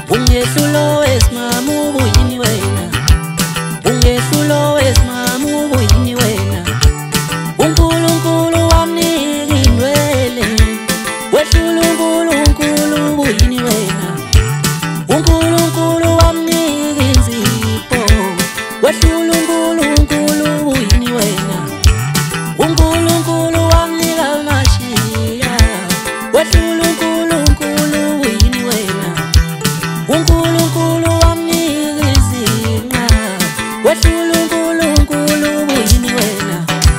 Ungehlulo wesimama ubuyini wena, ungehlulo wesimama ubuyini wena. uNkulunkulu wamnika indwele, wehlula uNkulunkulu ubuyini wena. uNkulunkulu wamnika inzipho, wehlula uNkulunkulu ubuyini wena. uNkulunkulu wamnika amashiya, wehlula uNkulunkulu ubuyini wena. uNkulunkulu wamnika izinqa, wehlula uNkulunkulu ubuyini wena.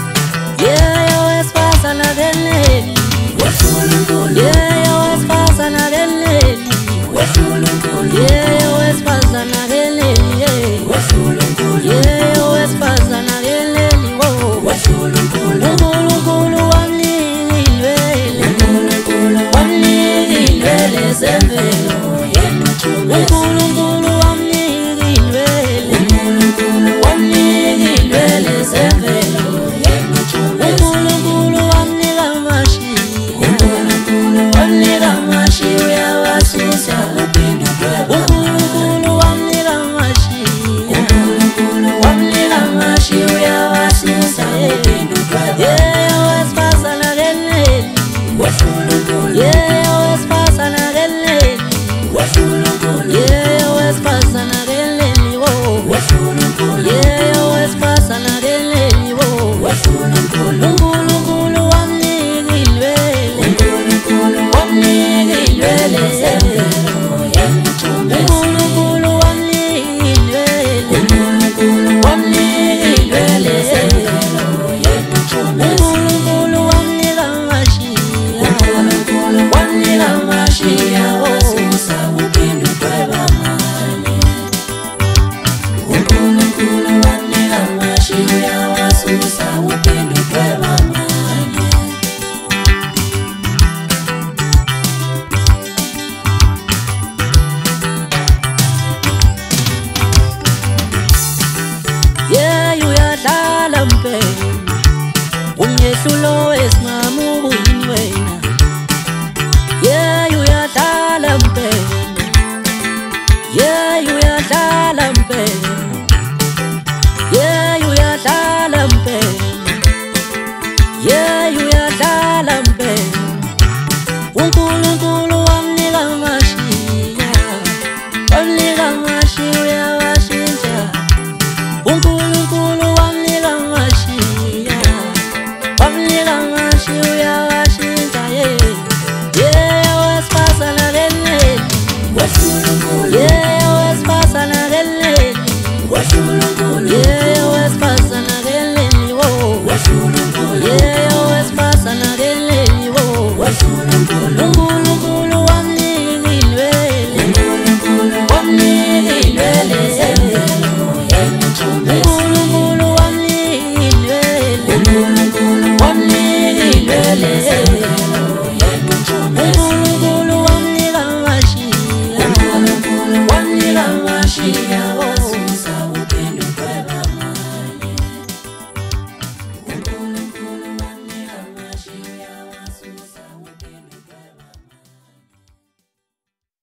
Yeah, wesifazana keleli, wehlula uNkulunkulu. Yeah, wesifazana keleli, wehlula uNkulunkulu. Yeah, wesifazana keleli, wehlula uNkulunkulu. Yeah, wesifazana keleli, wehlula uNkulunkulu. uNkulunkulu wamnika indwele, uNkulunkulu wamnika indwele zemvelo. uNkulunkulu wamnika indwele, uNkulunkulu wamnika indwele zemvelo. uNkulunkulu wamnika amashiya, uNkulunkulu wamnika amashiya uyawasusa uphinde udweba. uNkulunkulu wamnika amashiya, uNkulunkulu wamnika amashiya uyawasusa uphinde udweba. Yeah, wesifazana keleli, wehlula uNkulunkulu. Yeah, wesifazana keleli, wehlula uNkulunkulu. Yeah, wesifazana keleli, wehlula uNkulunkulu. Yeah, wesifazana keleli, wehlula uNkulunkulu. uNkulunkulu wamnika indwele, uNkulunkulu wamnika indwele zemvelo. uNkulunkulu wamnika indwele, uNkulunkulu wamnika indwele zemvelo. uNkulunkulu wamnika amashiya, uNkulunkulu wamnika amashiya wasusa uphinde udweba amanye. uNkulunkulu wamnika amashiya wasusa uphinde udweba amanye. Yeah, uyadlala mpela, ungehlulo wesimama